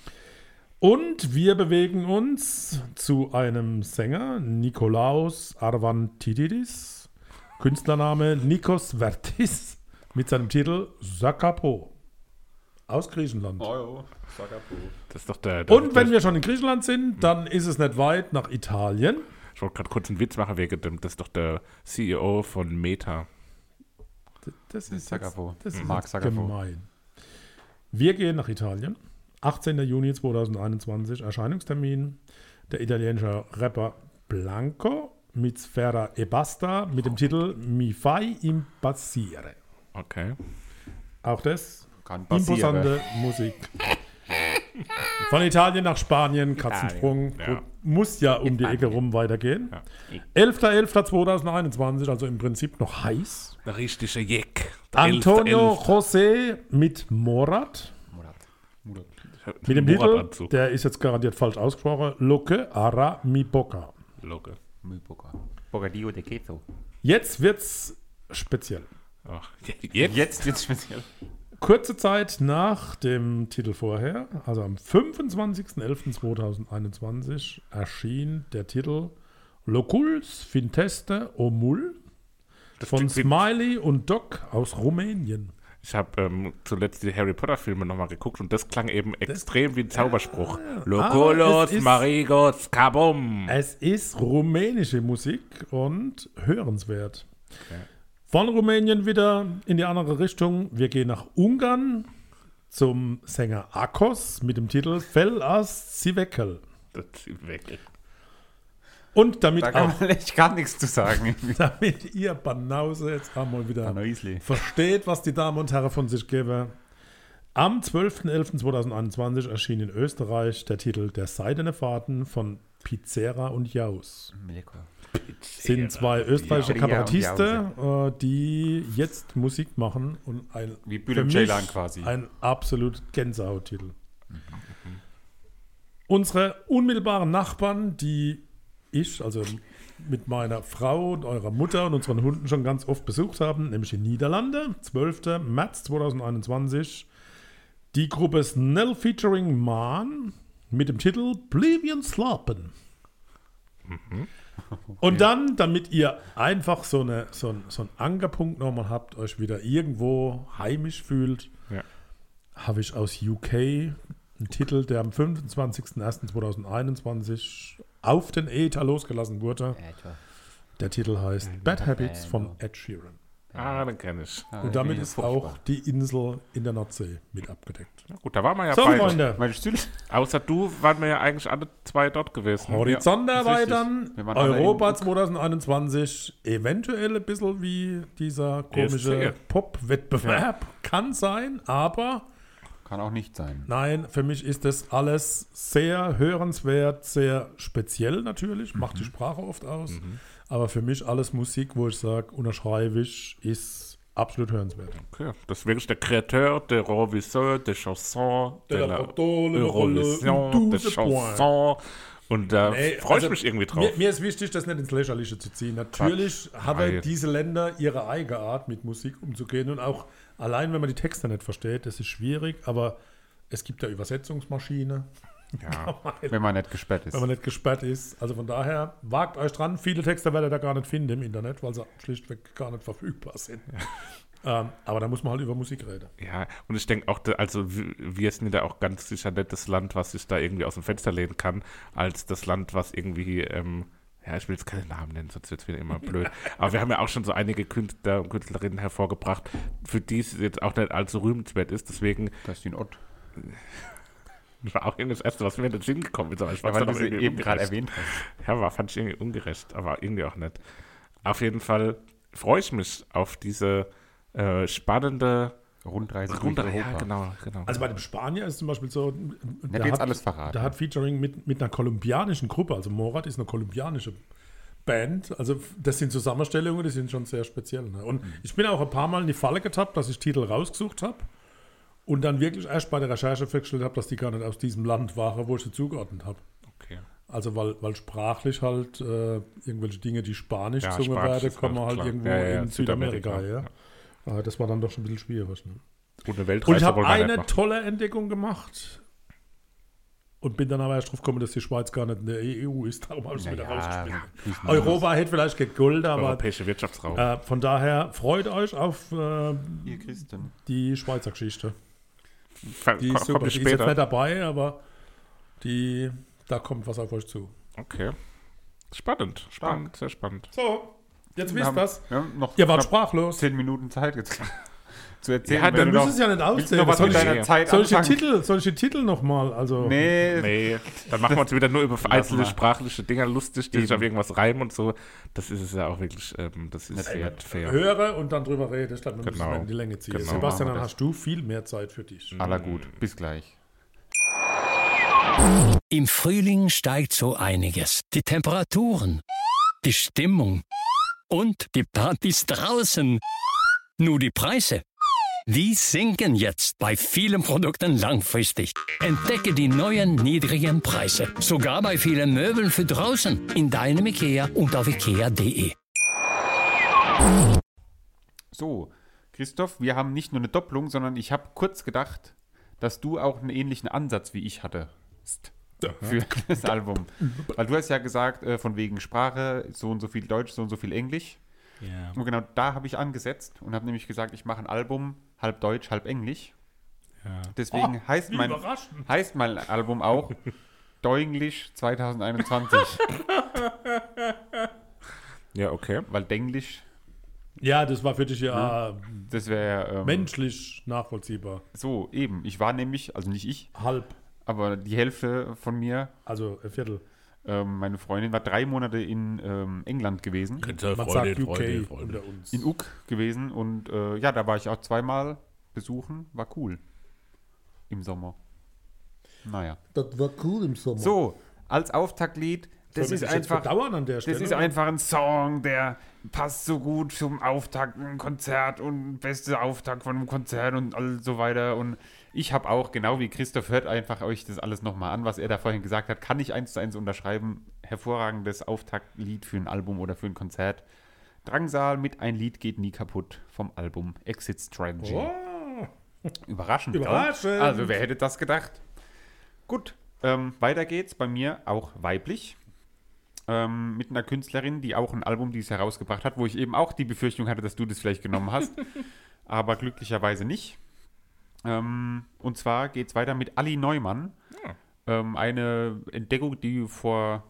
Und wir bewegen uns zu einem Sänger, Nikolaos Arvantidis, Künstlername Nikos Vertis, mit seinem Titel Sakapo. Aus Griechenland. Sakapo. Das ist doch der Und wenn wir schon in Griechenland sind, dann ist es nicht weit nach Italien. Ich wollte gerade kurz einen Witz machen wegen dem, das ist doch der CEO von Meta. Das ist Sakapo. Das ist Mark Sakapo. Gemein. Wir gehen nach Italien. 18. Juni 2021, Erscheinungstermin. Der italienische Rapper Blanco mit Sfera e Basta mit dem Titel Mi fai impazzire. Okay. Auch das Kann passieren. imposante Musik. Von Italien nach Spanien, Katzensprung. Ja. Gut, muss ja um die Ecke rum weitergehen. Ja. 11.11.2021, also im Prinzip noch heiß. Der richtige Jeck. Antonio José mit Morat. Mit dem Titel, der ist jetzt garantiert falsch ausgesprochen, Loque ara mi boca. Loque. Muy poca. Bocadillo de queso. Jetzt wird's speziell. Ach, jetzt? Jetzt wird's speziell. kurze Zeit nach dem Titel vorher, also am 25.11.2021, erschien der Titel Loculs Finteste Omul von Smiley und Doc aus Rumänien. Ich habe zuletzt die Harry Potter Filme nochmal geguckt und das klang eben extrem wie ein Zauberspruch. Loculos Marigos Kabum. Es ist rumänische Musik und hörenswert. Okay. Von Rumänien wieder in die andere Richtung. Wir gehen nach Ungarn zum Sänger Akos mit dem Titel Fel az Szívekkel. Das Szívekkel. Und damit da kann man echt gar nichts zu sagen. Damit ihr Banause jetzt einmal wieder versteht, was die Damen und Herren von sich geben. Am 12.11.2021 erschien in Österreich der Titel Der seidene Faden von Pizzera und Jaus. Sind zwei österreichische Kabarettisten, die jetzt Musik machen und wie Bülent Ceylan quasi. Ein absolut Gänsehauttitel. Unsere unmittelbaren Nachbarn, die ich, also mit meiner Frau und eurer Mutter und unseren Hunden schon ganz oft besucht haben, nämlich in Niederlande, 12. März 2021, die Gruppe Snell featuring Man mit dem Titel Blivian Slapen. Und dann, damit ihr einfach so einen Ankerpunkt nochmal habt, euch wieder irgendwo heimisch fühlt, habe ich aus UK einen Titel, der am 25.01.2021 auf den Äther losgelassen wurde. Der Titel heißt Bad Habits von Ed Sheeran. Den kenne ich. Und damit ist auch die Insel in der Nordsee mit abgedeckt. Ja, gut, da waren wir ja beide. Freunde. Außer du waren wir ja eigentlich alle zwei dort gewesen. Horizont erweitern, Europa 2021, eventuell ein bisschen wie dieser komische Pop-Wettbewerb. Kann sein, aber kann auch nicht sein. Nein, für mich ist das alles sehr hörenswert, sehr speziell natürlich, macht die Sprache oft aus, aber für mich alles Musik, wo ich sage, unterschreibe ich, ist absolut hörenswert. Okay, das ist wirklich der Créateur, der Reviseur, der Chanson, der Eurovision, der Chanson. Und da freue ich mich irgendwie drauf. Mir ist wichtig, das nicht ins Lächerliche zu ziehen. Natürlich haben diese Länder ihre eigene Art, mit Musik umzugehen. Und auch allein, wenn man die Texte nicht versteht, das ist schwierig. Aber es gibt ja Übersetzungsmaschine. Ja, wenn man nicht gesperrt ist. Wenn man nicht gesperrt ist. Also von daher, wagt euch dran. Viele Texte werdet ihr da gar nicht finden im Internet, weil sie schlichtweg gar nicht verfügbar sind. Aber da muss man halt über Musik reden. Ja, und ich denke auch, also wir sind ja auch ganz sicher nicht das Land, was sich da irgendwie aus dem Fenster lehnen kann, als das Land, was irgendwie, ich will jetzt keinen Namen nennen, sonst wird es wieder immer blöd. Aber wir haben ja auch schon so einige Künstler und Künstlerinnen hervorgebracht, für die es jetzt auch nicht allzu rühmenswert ist, deswegen... Das ist die Ott. Das war auch irgendwie das Erste, was mir in den Sinn gekommen ist. Aber ich weil du sie eben gerade erwähnt hast. Ja, fand ich irgendwie ungerecht, aber irgendwie auch nicht. Auf jeden Fall freue ich mich auf diese spannende Rundreise. Ja, genau. Also bei dem Spanier ist zum Beispiel so, der hat alles verraten. Der hat Featuring mit einer kolumbianischen Gruppe, also Morat ist eine kolumbianische Band, also das sind Zusammenstellungen, die sind schon sehr speziell. Ne? Und ich bin auch ein paar Mal in die Falle getappt, dass ich Titel rausgesucht habe und dann wirklich erst bei der Recherche festgestellt habe, dass die gar nicht aus diesem Land waren, wo ich sie zugeordnet habe. Okay. Also weil sprachlich halt irgendwelche Dinge, die Spanisch gesungen werden, kommen halt irgendwo in Südamerika her. Das war dann doch schon ein bisschen schwierig. Ne? Und ich habe eine tolle Entdeckung gemacht und bin dann aber erst drauf gekommen, dass die Schweiz gar nicht in der EU ist. Darum habe ich es wieder rausgespielt. Europa hätte vielleicht gegolten, aber europäische Wirtschaftsraum. Von daher freut euch auf die Schweizer Geschichte. Die ist super. Die ist jetzt nicht dabei, aber da kommt was auf euch zu. Okay. Spannend, sehr spannend. So. Jetzt wisst ihr das. Ihr wart sprachlos. 10 Minuten Zeit jetzt zu erzählen. Ja, dann müsst es ja nicht auszählen. Was mit deiner Zeit solche Titel nochmal? Also. Nee, dann machen wir uns wieder nur über einzelne sprachliche Dinger lustig, die sich auf irgendwas reimen und so. Das ist es ja auch wirklich, das ist sehr fair. Höre und dann drüber rede, statt man muss es in die Länge ziehen. Genau. Sebastian, dann hast du viel mehr Zeit für dich. Aller gut, bis gleich. Im Frühling steigt so einiges. Die Temperaturen, die Stimmung und die Partys draußen. Nur die Preise, die sinken jetzt bei vielen Produkten langfristig. Entdecke die neuen niedrigen Preise. Sogar bei vielen Möbeln für draußen. In deinem Ikea und auf ikea.de. So, Christoph, wir haben nicht nur eine Doppelung, sondern ich habe kurz gedacht, dass du auch einen ähnlichen Ansatz wie ich hattest für das Album. Weil du hast ja gesagt, von wegen Sprache, so und so viel Deutsch, so und so viel Englisch. Ja. Und genau da habe ich angesetzt und habe nämlich gesagt, ich mache ein Album, halb Deutsch, halb Englisch. Ja. Deswegen heißt mein Album auch Deutsch 2021. Ja, okay. Weil Denglisch, Ja, das war für dich ja das wäre menschlich nachvollziehbar. so eben. Ich war nämlich, also nicht ich, Halb, aber die Hälfte von mir, also ein Viertel. meine Freundin war 3 Monate in England gewesen, Man sagt UK unter uns. in Uck gewesen und ja, da war ich auch 2-mal besuchen, war cool im Sommer. Naja. Das war cool im Sommer. So, als Auftaktlied, das ist einfach, Dauern an der Stelle. das ist einfach ein Song, der passt so gut zum Auftakt, ein Konzert und beste Auftakt von einem Konzert und all so weiter. Und ich habe auch, genau wie Christoph, hört einfach euch das alles nochmal an, was er da vorhin gesagt hat, kann ich 1:1 unterschreiben. Hervorragendes Auftaktlied für ein Album oder für ein Konzert. Drangsal mit Ein Lied geht nie kaputt vom Album Exit Strategy. Oh, Überraschend. Überraschend. Gell? Also wer hätte das gedacht? Gut, weiter geht's bei mir auch weiblich. Mit einer Künstlerin, die auch ein Album dieses herausgebracht hat, wo ich eben auch die Befürchtung hatte, dass du das vielleicht genommen hast, aber glücklicherweise nicht. Und zwar geht's weiter mit Ali Neumann. Eine Entdeckung, die vor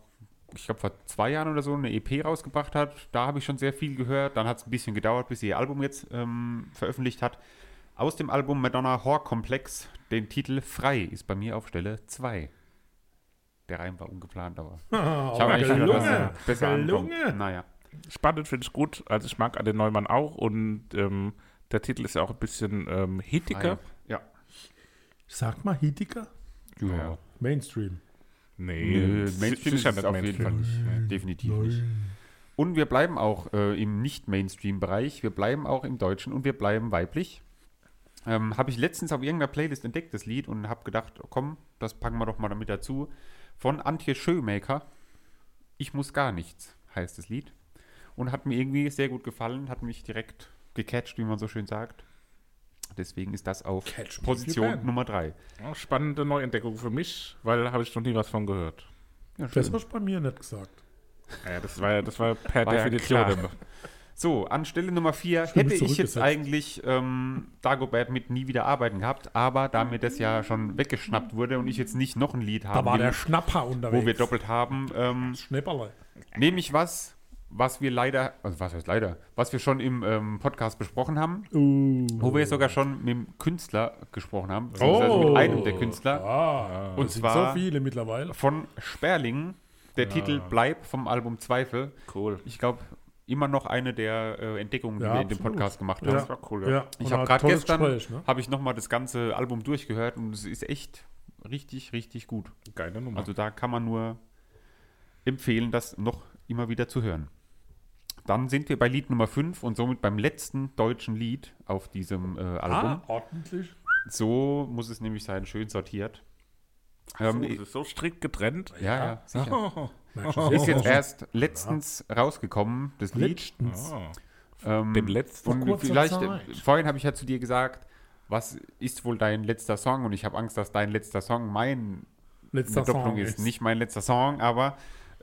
2 Jahren oder so eine EP rausgebracht hat. Da habe ich schon sehr viel gehört. Dann hat es ein bisschen gedauert, bis sie ihr Album jetzt veröffentlicht hat. Aus dem Album Madonna Horror Komplex, den Titel Frei, ist bei mir auf Stelle 2. Der Reim war ungeplant, aber ich habe eigentlich gedacht, dass er besser ankommt. Naja. Spannend, finde ich gut. Also ich mag den Neumann auch und der Titel ist ja auch ein bisschen hittiger. Ja. Sag mal, Hitiker? Ja. Mainstream. Nee, Mainstream ist es auf jeden Fall nicht. Nee, definitiv nicht. Und wir bleiben auch im Nicht-Mainstream-Bereich. Wir bleiben auch im Deutschen und wir bleiben weiblich. Habe ich letztens auf irgendeiner Playlist entdeckt, das Lied, und habe gedacht, komm, das packen wir doch mal damit dazu. Von Antje Schömaker. Ich muss gar nichts, heißt das Lied. Und hat mir irgendwie sehr gut gefallen, hat mich direkt gecatcht, wie man so schön sagt. Deswegen ist das auf Position Nummer 3. Ja, spannende Neuentdeckung für mich, weil da habe ich noch nie was von gehört. Ja, Das hast du bei mir nicht gesagt. Ja, das war per War ja Definition. klar. So, an Stelle Nummer 4 Ich bin hätte ich jetzt zurückgesetzt. eigentlich Dagobert mit Nie wieder arbeiten gehabt, aber da mir das ja schon weggeschnappt wurde und ich jetzt nicht noch ein Lied Da haben war der will, Schnapper unterwegs. wo wir doppelt haben, Schnäpperle. nehme ich was wir leider, also was heißt leider, was wir schon im Podcast besprochen haben, wo wir sogar schon mit dem Künstler gesprochen haben, beziehungsweise mit einem der Künstler, und Das sind zwar so viele mittlerweile. von Sperling, der Titel Bleib vom Album Zweifel. Cool. Ich glaube, immer noch eine der Entdeckungen, die Ja, wir in dem absolut. Podcast gemacht haben. Ja. Das war cool, ja. Ja. Ich Und habe ein gerade tolles gestern Gespräch, ne? habe ich nochmal das ganze Album durchgehört und es ist echt richtig, richtig gut. Geile Nummer. Also da kann man nur empfehlen, das noch immer wieder zu hören. Dann sind wir bei Lied Nummer 5 und somit beim letzten deutschen Lied auf diesem Album. ordentlich. So muss es nämlich sein, schön sortiert. so, es ist so strikt getrennt. Ja, sicher. Oh. Ist jetzt erst letztens rausgekommen, das Lied. Dem letzten. Und kurzer vielleicht, Zeit. vorhin habe ich ja zu dir gesagt, was ist wohl dein letzter Song? Und ich habe Angst, dass dein letzter Song mein Letzter Doppelung Song ist. Nicht mein letzter Song, aber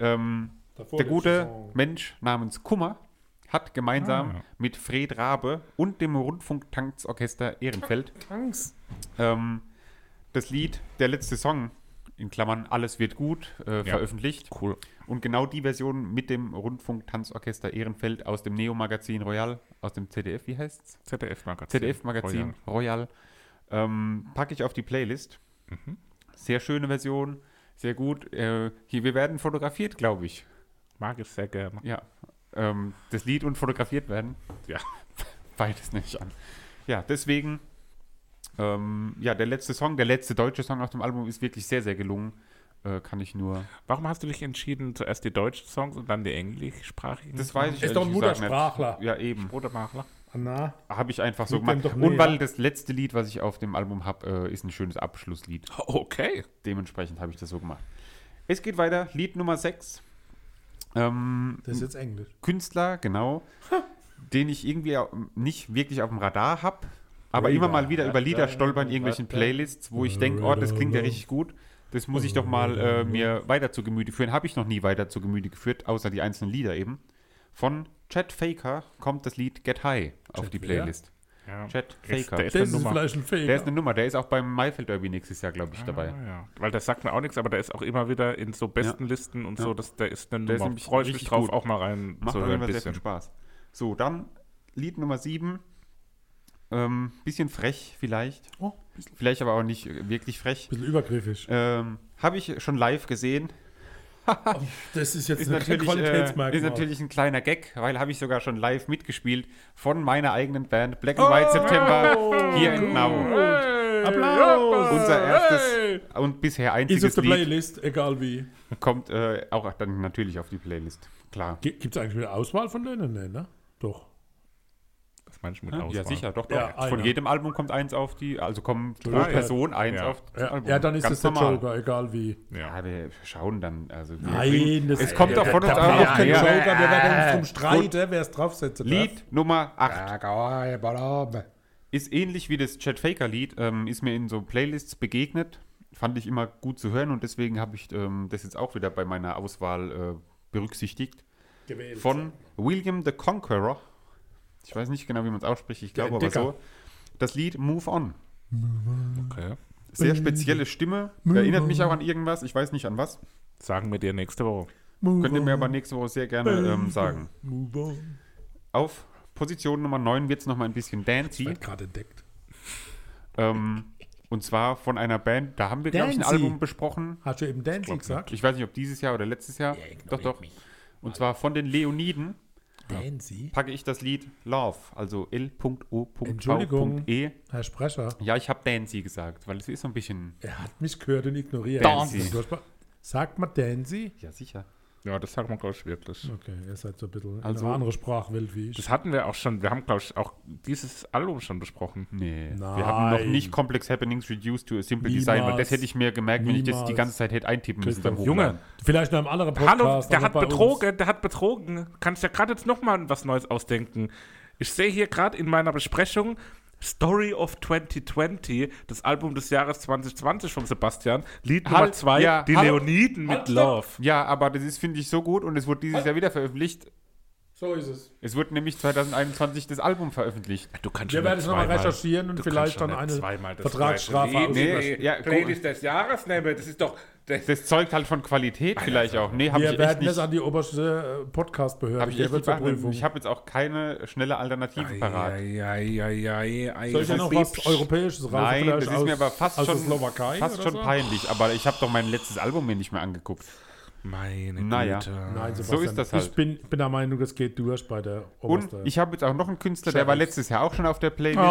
der gute Mensch namens Kummer hat gemeinsam mit Fred Rabe und dem Rundfunk-Tanzorchester Ehrenfeld das Lied Der letzte Song, in Klammern Alles wird gut, veröffentlicht. Cool. Und genau die Version mit dem Rundfunk-Tanzorchester Ehrenfeld aus dem Neo-Magazin Royal, aus dem ZDF, wie heißt's? ZDF-Magazin. ZDF-Magazin Royal. Packe ich auf die Playlist. Sehr schöne Version, sehr gut. Hier, wir werden fotografiert, glaube ich. Mag ich sehr gerne. Ja. Das Lied und fotografiert werden. Ja. Beides nehme ich an. Ja, deswegen, der letzte Song, der letzte deutsche Song auf dem Album ist wirklich sehr, sehr gelungen. Kann ich nur. Warum hast du dich entschieden, zuerst die deutschen Songs und dann die englischsprachigen? Das weiß ich Ist doch ein ehrlich gesagt Muttersprachler. nicht. Ja, eben. Oder Machler? Na, Habe ich einfach so Liegt dem gemacht. doch näher. Und weil das letzte Lied, was ich auf dem Album habe, ist ein schönes Abschlusslied. Okay. Dementsprechend habe ich das so gemacht. Es geht weiter. Lied Nummer 6. das ist jetzt Englisch. Künstler, genau. den ich irgendwie auch nicht wirklich auf dem Radar habe, aber immer mal wieder über Lieder stolpern in irgendwelchen Playlists, wo ich denke, oh, das klingt ja richtig gut. Das muss ich doch mal mir weiter zu Gemüte führen. Habe ich noch nie weiter zu Gemüte geführt, außer die einzelnen Lieder eben. Von Chet Faker kommt das Lied Get High auf die Playlist. Ja. Chet Faker. Der ist Das eine ist Nummer. vielleicht ein Faker. Der ist eine Nummer. Der ist auch beim Maifeld Derby nächstes Jahr, glaube ich, dabei. Ja. Weil der sagt mir auch nichts, aber der ist auch immer wieder in so besten Listen und so. Der ist eine Der ist Nummer. nämlich Freue ich mich richtig drauf, gut. auch mal rein. Macht so auf ein jeden Fall sehr viel bisschen. Spaß. So, dann Lied Nummer 7. Bisschen frech vielleicht. Oh, Vielleicht aber auch nicht wirklich frech. bisschen übergriffig. Habe ich schon live gesehen. Das ist jetzt Ist ein natürlich, Qualitätsmerkmal. ist natürlich ein kleiner Gag, weil habe ich sogar schon live mitgespielt von meiner eigenen Band Black and White September Here and Now. Applaus! Unser erstes und bisher Ist auf einziges der Lied Playlist, egal wie. kommt auch dann natürlich auf die Playlist. Klar. Gibt es eigentlich wieder Auswahl von denen? Nee, ne? Doch. Das meine ich mit Auswahl. Ja, sicher, doch. Ja, Von einer. jedem Album kommt eins auf die, also kommt pro Ja. Person eins Ja. auf das Album. Ja, dann ist Ganz es der normal. Joker, egal wie. Ja, wir schauen dann. Also wir Nein, das es kommt doch von uns da braucht auch. kein Ja. Joker, wir werden uns drum streiten, wer es draufsetzen darf. Lied Nummer 8. Ist ähnlich wie das Chet Faker Lied, ist mir in so Playlists begegnet. Fand ich immer gut zu hören und deswegen habe ich das jetzt auch wieder bei meiner Auswahl berücksichtigt. Gewählt. Von William the Conqueror. Ich weiß nicht genau, wie man es ausspricht, ich glaube aber Entdecker. so. Das Lied Move On. Okay. Sehr spezielle Stimme. Erinnert mich auch an irgendwas, ich weiß nicht an was. Sagen wir dir nächste Woche. Könnt ihr mir aber nächste Woche sehr gerne sagen. Move on. Auf Position Nummer 9 wird es nochmal ein bisschen dancey. Wird gerade entdeckt. Und zwar von einer Band, da haben wir, glaube ich, ein Dancy. Album besprochen. Hast du eben Dancing gesagt? Ich weiß nicht, ob dieses Jahr oder letztes Jahr. Doch. Und zwar von den Leoniden Dancy? packe ich das Lied Love, also Entschuldigung. L.O.V.E. Herr Sprecher, Ja, ich habe Dancy gesagt, weil es ist so ein bisschen... er hat mich gehört und ignoriert. Dancy. Sagt man Dancy? Ja, sicher. Ja, das sagt man, glaube ich, wirklich. Okay, ihr seid so ein bisschen Also- in einer anderen Sprachwelt wie ich. Das hatten wir auch schon. Wir haben, glaube ich, auch dieses Album schon besprochen. Nee, Nein. wir haben noch nicht Complex Happenings reduced to a simple design, weil Niemals. das hätte ich mir gemerkt, wenn ich das die Niemals. ganze Zeit hätte eintippen müssen beim Christoph. Hochladen. Vielleicht noch im anderen Podcast. Hallo, der aber hat bei uns- betrogen, der hat betrogen. Kannst ja gerade jetzt nochmal was Neues ausdenken. Ich sehe hier gerade in meiner Besprechung Story of 2020, das Album des Jahres 2020 von Sebastian, Lied Nummer Halt, 2, ja, die hallo. Leoniden mit Halt, stopp. Love. Ja, aber das ist, finde ich, so gut und es wurde dieses Jahr wieder veröffentlicht. So ist es. Es wurde nämlich 2021 das Album veröffentlicht. Du kannst Wir schon werden nicht es nochmal zweimal- recherchieren und du vielleicht kannst schon dann nicht eine zweimal das Vertragsstrafe gleiche Lied- aussprechen. Nee, ja, Playlist des Jahres nehmen, das ist doch... Das zeugt halt von Qualität vielleicht auch. Nee, habe Wir ich echt werden nicht. das an die oberste Podcast-Behörde Hab ich echt geben nicht zur beachtet. Prüfung. Ich habe jetzt auch keine schnelle Alternative parat. Soll ich ja noch was Europäisches raus? Nein, Vielleicht das ist mir aber fast aus der schon, Slowakei fast oder schon so? peinlich. Aber ich habe doch mein letztes Album mir nicht mehr angeguckt. Meine Naja. Güte. Nein, So Sebastian, ist das halt. Ich bin der Meinung, das geht durch bei der Und obersten. ich habe jetzt auch noch einen Künstler, der war letztes Jahr auch schon auf der Playlist,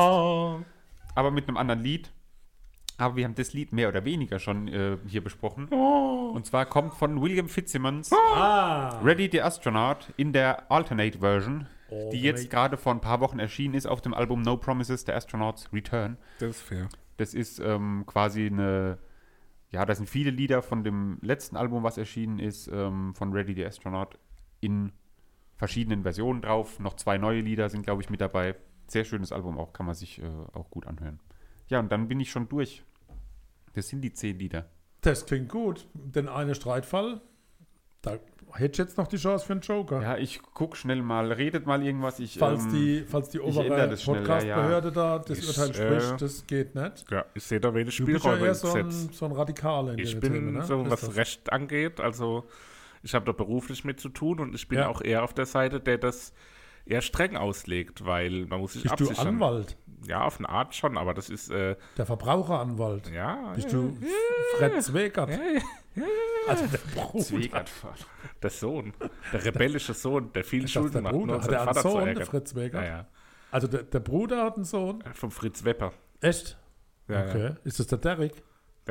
aber mit einem anderen Lied. Aber wir haben das Lied mehr oder weniger schon hier besprochen. Und zwar kommt von William Fitzsimmons Ready the Astronaut in der Alternate Version, die jetzt gerade vor ein paar Wochen erschienen ist auf dem Album No Promises, The Astronaut's Return. Das ist fair. Das ist quasi eine, ja, das sind viele Lieder von dem letzten Album, was erschienen ist, von Ready the Astronaut in verschiedenen Versionen drauf. Noch 2 neue Lieder sind, glaube ich, mit dabei. Sehr schönes Album auch, kann man sich auch gut anhören. Ja, und dann bin ich schon durch. Das sind die 10 Lieder. Das klingt gut. Denn eine Streitfall, da hätte ich jetzt noch die Chance für einen Joker. Ja, ich guck schnell mal, redet mal irgendwas. Falls die ändere obere das schnell, Podcast-Behörde da das Urteil Ich, spricht, das geht nicht. Ja, ich sehe da wenig Du bist ja Spielräume eher im so ein, Gesetz. so ein Radikaler in Ich den bin Themen, ne? so, was Ist das- Recht angeht, also ich habe da beruflich mit zu tun und ich bin Ja. auch eher auf der Seite, der das eher streng auslegt, weil man muss sich Bist du absichern. Anwalt? Ja, auf eine Art schon, aber das ist, Der Verbraucheranwalt? ja, Bist du Fred Zwegert? Also der Bruder. Zwegert-Vater. der Sohn, der rebellische Sohn, der viel Ist das Schulden der macht, Bruder? nur um Hat er seinen einen Vater zu Sohn, der ärgern. Fritz Zwegert? Ja, Also der Bruder hat einen Sohn? ja. Vom Fritz Wepper. Echt? Ja, Okay. Ist das der Derek? ja.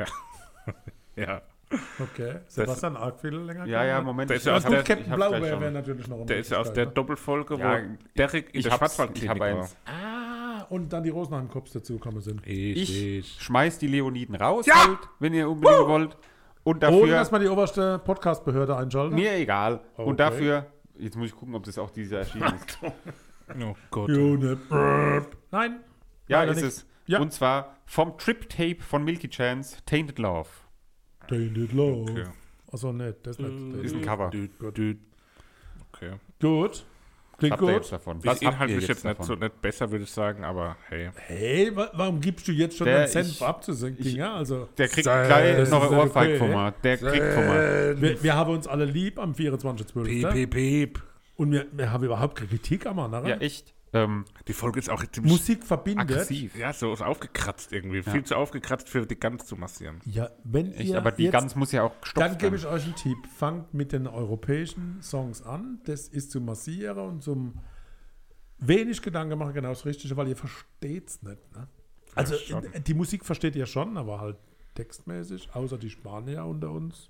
ja. Okay. Sebastian arg viel länger. Ja, ja, gegangen? Moment. Der ist ich ja hab- aus Und der- Captain ich hab's gleich Blaubeer schon. wäre natürlich noch eine Der ist ja aus der Möglichkeit, Doppelfolge, Ja, wo Derek in ich der hab Schwarzwaldklinik war. eins. ne? Und dann die Rosenheim-Cops dazugekommen sind. Ich schmeiß die Leoniden raus, Ja! halt, wenn ihr unbedingt wollt. Und Ohne, dafür, dass man die oberste Podcast-Behörde einschaltet. mir egal. Okay. Und dafür, jetzt muss ich gucken, ob das auch dieses Jahr erschienen ist. Oh Gott. June. Nein. Ja, leider ist nicht. es. Ja. Und zwar vom Trip-Tape von Milky Chance, Tainted Love. Tainted Love. Okay. Achso, nicht. Das ist nicht. Ist ein Cover. Okay. Gut. Klingt Habt ihr gut. jetzt davon? Ist Was habt ihr inhaltlich jetzt nicht, davon? nicht besser, würde ich sagen, aber hey. Hey, warum gibst du jetzt schon Der- einen Senf ich- abzusenken? Ja, also. Der kriegt Das gleich ist noch ein nicht Ohrfeig okay. von mir. Der kriegt von mir. Wir haben uns alle lieb am 24.12. Piep. Und wir haben überhaupt keine Kritik am anderen. Ja, echt. Die Folge ist auch ziemlich Musik verbindet. Aggressiv. ja, so aufgekratzt irgendwie. Viel zu aufgekratzt für die Gans zu massieren. Ja, wenn Echt, ihr aber die jetzt, Gans muss ja auch gestopft dann gebe werden. ich euch einen Tipp. Fangt mit den europäischen Songs an. Das ist zum Massieren und zum wenig Gedanken machen genau das Richtige, weil ihr versteht es nicht. Ne? Also schon. die Musik versteht ihr schon, aber halt textmäßig, außer die Spanier unter uns.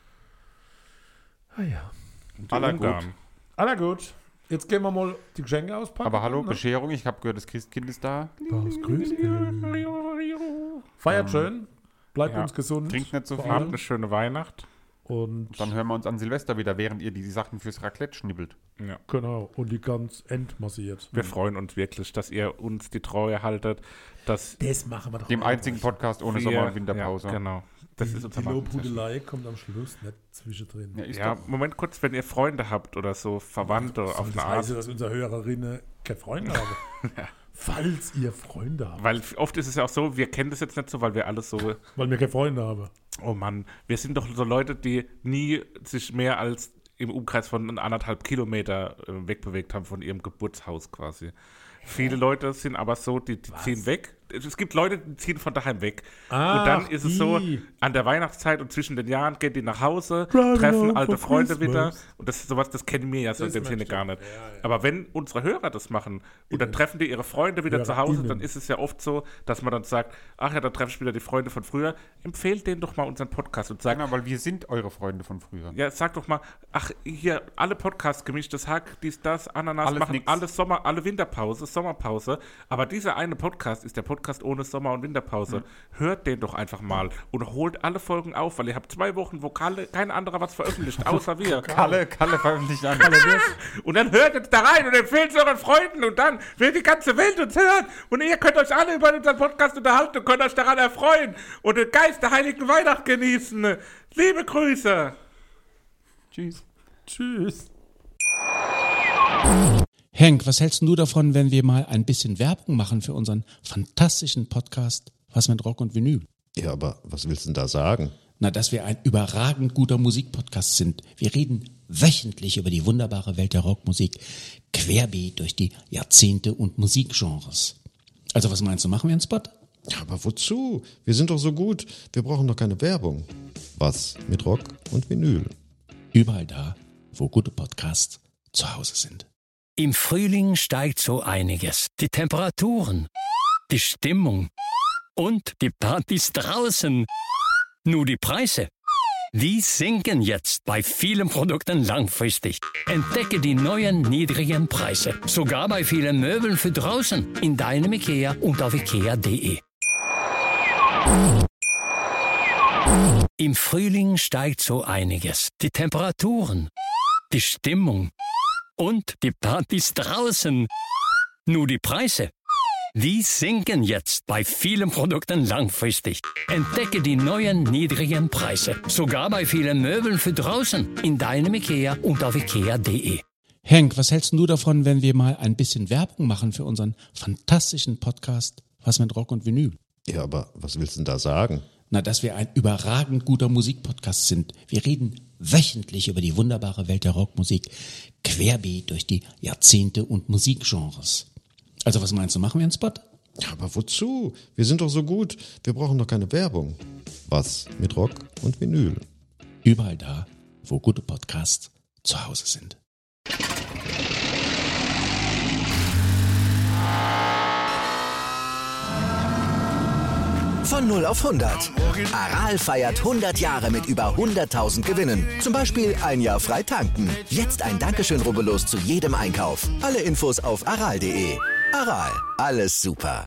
Ah ja. Und die Aller Ungarn. gut. Aller gut. Jetzt gehen wir mal die Geschenke auspacken. Aber hallo, ne? Bescherung. Ich habe gehört, das Christkind ist da. Das Grüßchen. Feiert schön. Bleibt ja. uns gesund. Trinkt nicht so vor viel. Habt allem. eine schöne Weihnacht. Und Dann hören wir uns an Silvester wieder, während ihr die Sachen fürs Raclette schnibbelt. Ja. genau. Und die ganz entmassiert. Wir freuen uns wirklich, dass ihr uns die Treue haltet, dass Das machen wir doch Dem auch. einzigen Podcast ohne wir, Sommer- und Winterpause. Ja, genau. Das ist unser Die Markenzeichen. Lobhudelei kommt am Schluss nicht zwischendrin. Ja, ist Ja, doch. Moment kurz, wenn ihr Freunde habt oder so Verwandte auf das eine Art. heißt, dass unsere Hörerinnen keine Freunde haben. Falls ihr Freunde habt. Weil oft ist es ja auch so, wir kennen das jetzt nicht so, weil wir alles so, Weil wir keine Freunde haben. oh Mann, wir sind doch so Leute, die nie sich mehr als im Umkreis von 1,5 Kilometer wegbewegt haben von ihrem Geburtshaus quasi. Viele Leute sind aber so, die ziehen weg. Es gibt Leute, die ziehen von daheim weg. Ach, und dann ist es so, die. an der Weihnachtszeit und zwischen den Jahren gehen die nach Hause, Driving treffen home alte for Freunde Christmas. wieder. Und das ist sowas, das kennen wir ja so in Das dem Sinne möchte gar ich. nicht. Ja. Aber wenn unsere Hörer das machen und dann treffen die ihre Freunde wieder zu Hause, HörerInnen. dann ist es ja oft so, dass man dann sagt, ach ja, da treffe ich wieder die Freunde von früher. Empfehlt denen doch mal unseren Podcast und sagt, Genau, weil wir sind eure Freunde von früher. ja, sag doch mal, ach, hier, alle Podcasts, gemischtes Hack, dies, das, Ananas, Alles machen nix. alles Sommer, alle Winterpause, Sommerpause. Aber dieser eine Podcast ist der Podcast ohne Sommer- und Winterpause. Hört den doch einfach mal und holt alle Folgen auf, weil ihr habt 2 Wochen, wo kein anderer was veröffentlicht, außer wir. Kalle veröffentlicht an. Und dann hört jetzt da rein und empfehlt es euren Freunden und dann wird die ganze Welt uns hören. Und ihr könnt euch alle über unseren Podcast unterhalten und könnt euch daran erfreuen und den Geist der heiligen Weihnacht genießen. Liebe Grüße. Tschüss. Tschüss. Henk, was hältst du davon, wenn wir mal ein bisschen Werbung machen für unseren fantastischen Podcast Was mit Rock und Vinyl? Ja, aber was willst du denn da sagen? Na, dass wir ein überragend guter Musikpodcast sind. Wir reden wöchentlich über die wunderbare Welt der Rockmusik, querbeet durch die Jahrzehnte und Musikgenres. Also was meinst du, machen wir einen Spot? Ja, aber wozu? Wir sind doch so gut. Wir brauchen doch keine Werbung. Was mit Rock und Vinyl? Überall da, wo gute Podcasts zu Hause sind. Im Frühling steigt so einiges. Die Temperaturen, die Stimmung und die Partys draußen. Nur die Preise, die sinken jetzt bei vielen Produkten langfristig. Entdecke die neuen niedrigen Preise. Sogar bei vielen Möbeln für draußen. In deinem Ikea und auf ikea.de. Im Frühling steigt so einiges. Die Temperaturen, die Stimmung und die Partys draußen. Nur die Preise, die sinken jetzt bei vielen Produkten langfristig. Entdecke die neuen niedrigen Preise. Sogar bei vielen Möbeln für draußen. In deinem Ikea und auf ikea.de. Henk, was hältst du davon, wenn wir mal ein bisschen Werbung machen für unseren fantastischen Podcast Was mit Rock und Vinyl? Ja, aber was willst du denn da sagen? Na, dass wir ein überragend guter Musikpodcast sind. Wir reden wöchentlich über die wunderbare Welt der Rockmusik, querbeet durch die Jahrzehnte und Musikgenres. Also was meinst du, machen wir einen Spot? Ja, aber wozu? Wir sind doch so gut. Wir brauchen doch keine Werbung. Was mit Rock und Vinyl? Überall da, wo gute Podcasts zu Hause sind. Von 0 auf 100. Aral feiert 100 Jahre mit über 100.000 Gewinnen. Zum Beispiel ein Jahr frei tanken. Jetzt ein Dankeschön, rubbellos zu jedem Einkauf. Alle Infos auf aral.de. Aral, alles super.